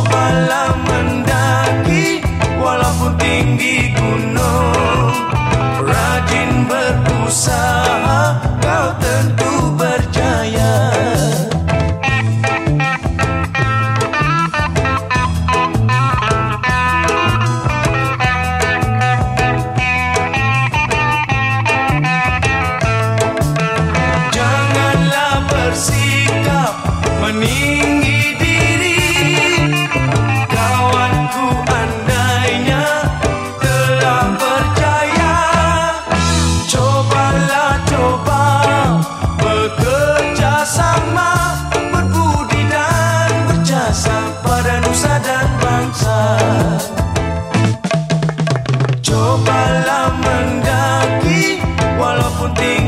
Cobalah mendaki walaupun tinggi gunung, rajin berusaha kau tentu berjaya. Janganlah bersikap meninggi diri, kawanku, andainya telah berjaya. Cobalah coba bekerja sama, berbudi dan berjasa pada nusa dan bangsa. Cobalah mendaki walaupun tinggi